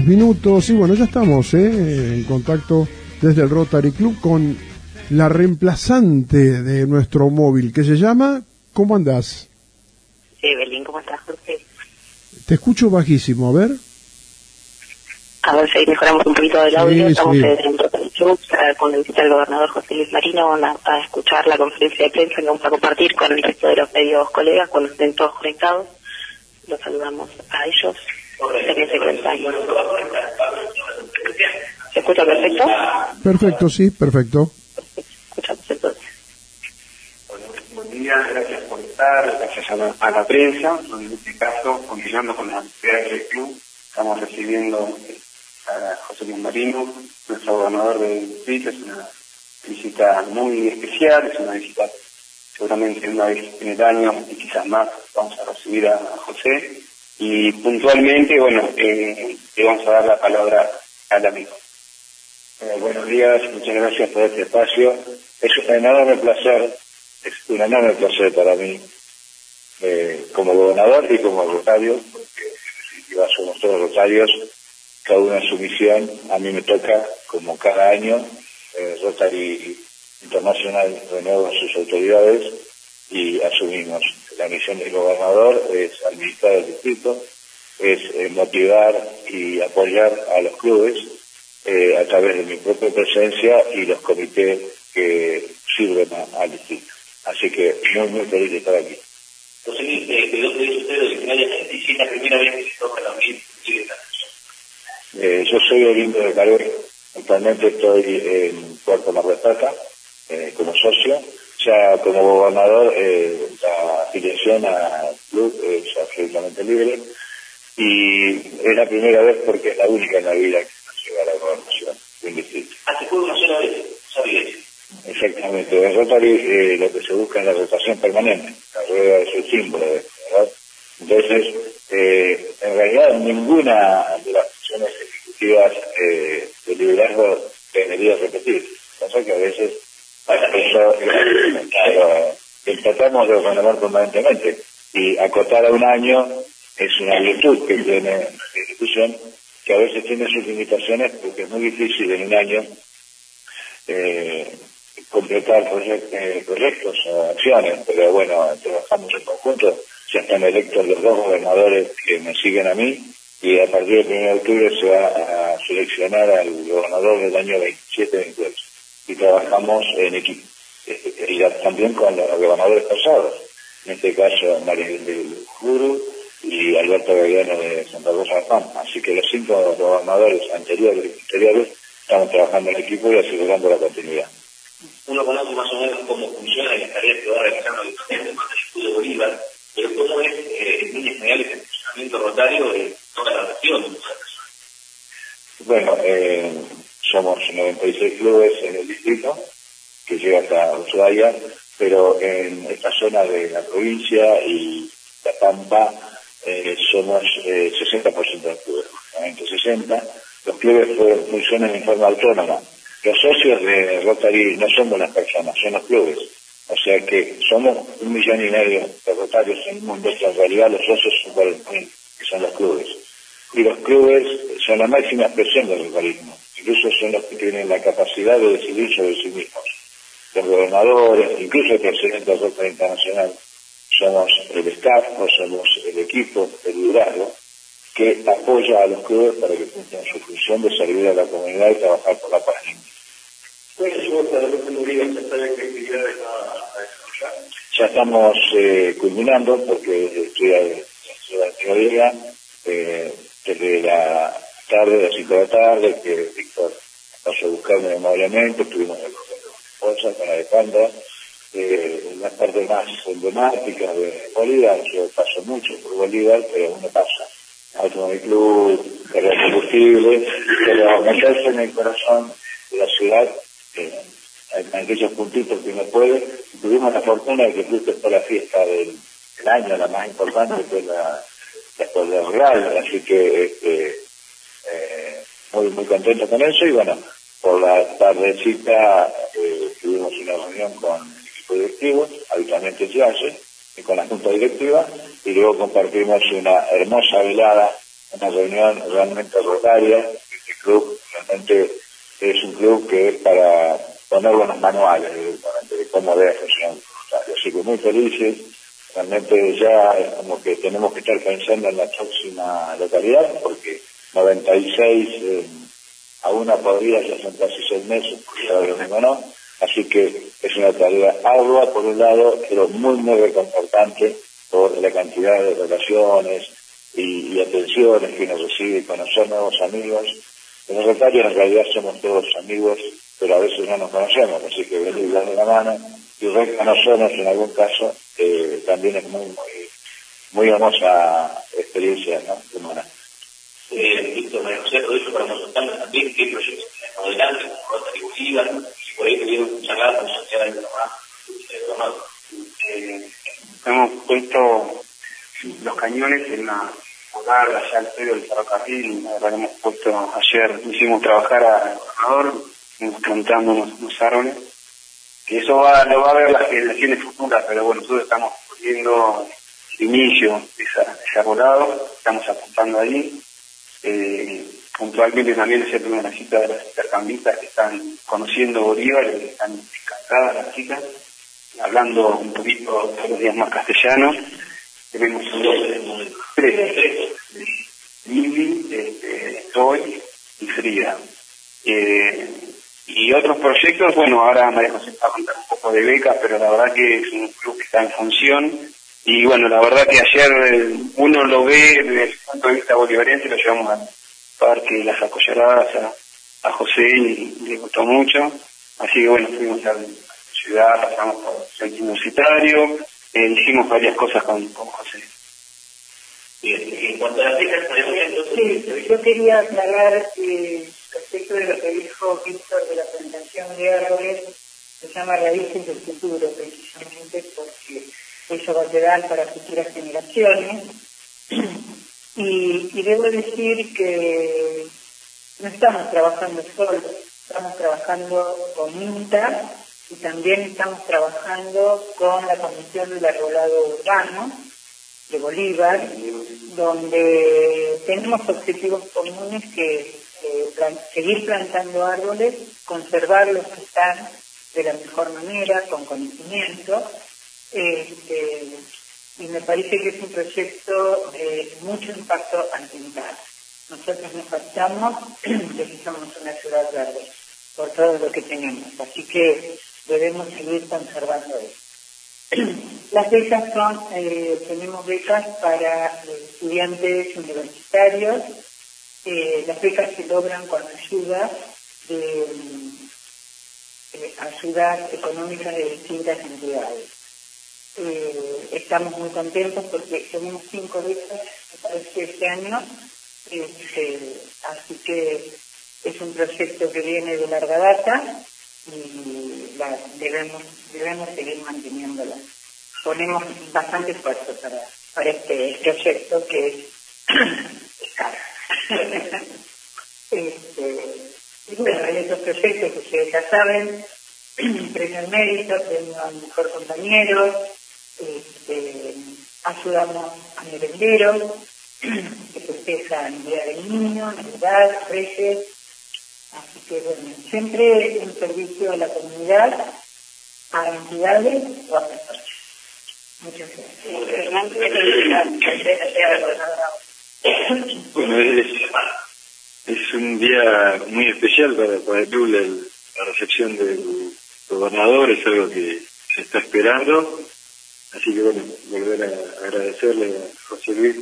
minutos y bueno, ya estamos en contacto desde el Rotary Club con la reemplazante de nuestro móvil que se llama, ¿cómo andás? Evelyn, ¿cómo estás, Jorge? Te escucho bajísimo, a ver. A ver si mejoramos un poquito del audio. Sí, Estamos sí. en el Rotary Club con la visita del gobernador José Luis Marino. Van a escuchar la conferencia de prensa que vamos a compartir con el resto de los medios colegas cuando estén todos conectados. Los saludamos a ellos. También se conectan. ¿Se escucha perfecto? Perfecto, sí, perfecto. Escuchamos entonces. Bueno, buen día, gracias por estar, gracias a la prensa. En este caso, continuando con las actividades del club, estamos recibiendo a José Luis Marino, nuestro gobernador del distrito. Es una visita muy especial, es una visita seguramente una vez en el año y quizás más vamos a recibir a José. Y puntualmente, bueno, le vamos a dar la palabra al amigo. Buenos días, muchas gracias por este espacio. Es un enorme placer para mí, como gobernador y como rotario, porque en definitiva somos todos rotarios, cada uno en su misión. A mí me toca, como cada año, Rotary Internacional renueva sus autoridades y asumimos. La misión del gobernador es administrar el distrito, es motivar y apoyar a los clubes a través de mi propia presencia y los comités que sirven al distrito. Así que muy feliz de estar aquí. Entonces, ¿de dónde es usted originariamente? ¿Y si es la primera vez que le toca la audiencia? Yo soy oriundo de Carué. Actualmente estoy en Puerto Mar del Plata como socio. Ya como gobernador, la afiliación al club es absolutamente libre. Y es la primera vez porque es la única en la vida que nos llega a la gobernación de un distrito. ¿Se fue una sola vez? ¿Sabía eso? Exactamente. En Rotary lo que se busca es la rotación permanente. La rueda es el símbolo de esto, ¿verdad? Entonces, en realidad ninguna de las funciones ejecutivas de liderazgo debería repetir. Pasa que a veces eso tratamos de renovar permanentemente y acotar a un año es una virtud que tiene la institución, que a veces tiene sus limitaciones porque es muy difícil en un año completar proyectos o acciones, pero bueno, trabajamos en conjunto. Ya están electos los dos gobernadores que me siguen a mí y a partir del 1 de octubre se va a seleccionar al gobernador del año 27-28 y trabajamos en equipo y también con los gobernadores pasados, en este caso Maribel del Juro y Alberto Galeano de Santa Rosa de Pampa. Así que los 5 gobernadores anteriores y posteriores estamos trabajando en equipo y asegurando la continuidad. Uno conoce más o menos cómo funciona las tareas que va realizando el escudo de Bolívar, pero cómo es, en líneas generales, el funcionamiento rotario de toda la región. Bueno, somos 96 clubes en el distrito, que llega hasta Ushuaia, pero en esta zona de la provincia y La Pampa somos 60% de clubes, entre 60. Los clubes funcionan en forma autónoma. Los socios de Rotary no somos las personas, son los clubes. O sea que somos 1,5 millones de rotarios en el mundo, y en realidad los socios son 40.000, que son los clubes. Y los clubes son la máxima expresión del rotarismo. Incluso son los que tienen la capacidad de decidir sobre sí mismos. Los gobernadores, incluso el presidente de Rotary Internacional, somos el staff o somos el equipo, el liderazgo, que apoya a los clubes para que cumplan su función de servir a la comunidad y trabajar por la paz. Ya estamos culminando porque estoy a la teoría desde la tarde, de las 5 de la tarde, que Víctor pasó a buscarme amablemente, estuvimos en cosas con Alejandra, las partes más emblemáticas de Bolívar. Yo paso mucho por Bolívar, pero uno pasa Automóvil Club, carga de combustible, pero meterse en el corazón de la ciudad, en aquellos puntitos que uno puede. Tuvimos la fortuna de que justo fue la fiesta del año, la más importante, que es la del Real, así que muy contento con eso. Y bueno, por la tardecita tuvimos una reunión con el equipo directivo, habitualmente se hace, y con la junta directiva, y luego compartimos una hermosa velada una reunión realmente rotaria. Este club realmente es un club que es para ponerlo en los manuales directamente de cómo debe funcionar un rotario. Así que muy felices, realmente ya es como que tenemos que estar pensando en la próxima localidad, porque 96 aún no podría, ya son casi 6 meses, porque ahora mismo no. Así que es una tarea ardua por un lado, pero muy, muy reconfortante por la cantidad de relaciones y atenciones que uno recibe, conocer nuevos amigos. En el Rotario en realidad somos todos amigos, pero a veces no nos conocemos, así que venir dando la mano y reconocernos en algún caso también es muy, muy, muy hermosa experiencia, ¿no? Humana. Víctor, María José, todo eso para nosotros también, qué proyectos tenemos adelante, como Rota y Bolívar, y por ahí tuvieron charlar con Santiago del Gobernador. Hemos puesto los cañones en la hogar allá al medio del ferrocarril. La verdad que hemos puesto, ayer hicimos trabajar al gobernador, estamos plantando unos árboles, que eso lo va a ver las generaciones futuras, pero bueno, nosotros estamos poniendo el inicio de ese arbolado, estamos apuntando ahí. Puntualmente también ayer tuve una cita de las intercambistas que están conociendo Bolívar y que están encantadas las chicas, hablando un poquito todos los días más castellano. Tenemos tres, Lili, Zoe y Frida. Y otros proyectos, bueno, ahora María José va a contar un poco de becas, pero la verdad que es un club que está en función. Y bueno, la verdad que ayer uno lo ve desde el punto de vista bolivariense, lo llevamos al parque de las Acollaradas a José y le gustó mucho. Así que bueno, fuimos a la ciudad, pasamos por el centro universitario, hicimos varias cosas con José. Bien, en cuanto a las becas, sí, yo quería aclarar respecto de lo que dijo Víctor de la plantación de árboles, se llama Raíces del Futuro, precisamente porque eso va a quedar para futuras generaciones. Y debo decir que no estamos trabajando solos, estamos trabajando con INTA y también estamos trabajando con la Comisión del Arbolado Urbano de Bolívar, donde tenemos objetivos comunes que seguir plantando árboles, conservar los que están de la mejor manera, con conocimiento, y me parece que es un proyecto de mucho impacto ambiental. Nosotros nos faltamos de que somos una ciudad verde, por todo lo que tenemos, así que debemos seguir conservando eso. Las becas son, tenemos becas para estudiantes universitarios, las becas se logran con ayudas económicas de distintas entidades. Estamos muy contentos porque tenemos 5 becas, me parece, este año, así que es un proyecto que viene de larga data y debemos seguir manteniéndola. Ponemos bastante esfuerzo para este proyecto que es caro. Y bueno, hay otros proyectos que ustedes ya saben, premio al mérito, premio al mejor compañero, ayudamos a merenderos que festejan el Día del Niño, Navidad, Reyes, así que bueno, siempre en servicio a la comunidad, a entidades o a personas. Muchas gracias. Bueno, es un día muy especial para el club, la recepción del gobernador es algo que se está esperando, así que bueno, volver a agradecerle a José Luis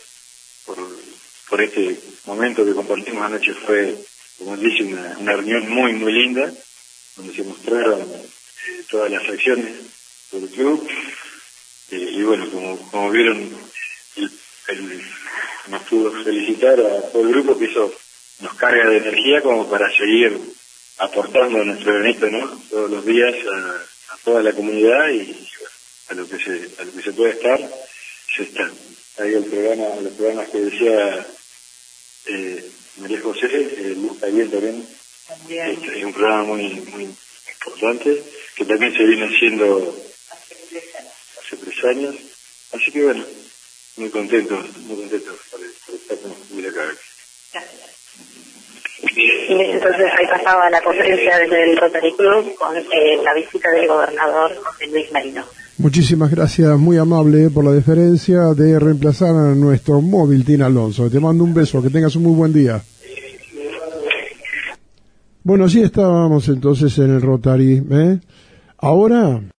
por este momento que compartimos anoche. Fue, como dice, una reunión muy muy linda, donde se mostraron todas las acciones del club, y bueno, como vieron, nos pudo felicitar a todo el grupo, que eso nos carga de energía como para seguir aportando nuestro granito, ¿no? Todos los días a toda la comunidad y bueno, a lo que se puede estar, se está. Ahí los programas que decía María José, está bien también. Es un programa muy muy importante, que también se viene haciendo hace 3 años. Así que bueno, muy contento por estar con ustedes. Y entonces ahí pasaba la conferencia desde el Rotary Club con la visita del gobernador José Luis Marino. Muchísimas gracias, muy amable por la deferencia de reemplazar a nuestro móvil, Tina Alonso. Te mando un beso, que tengas un muy buen día. Bueno, así estábamos entonces en el Rotary, ¿eh? Ahora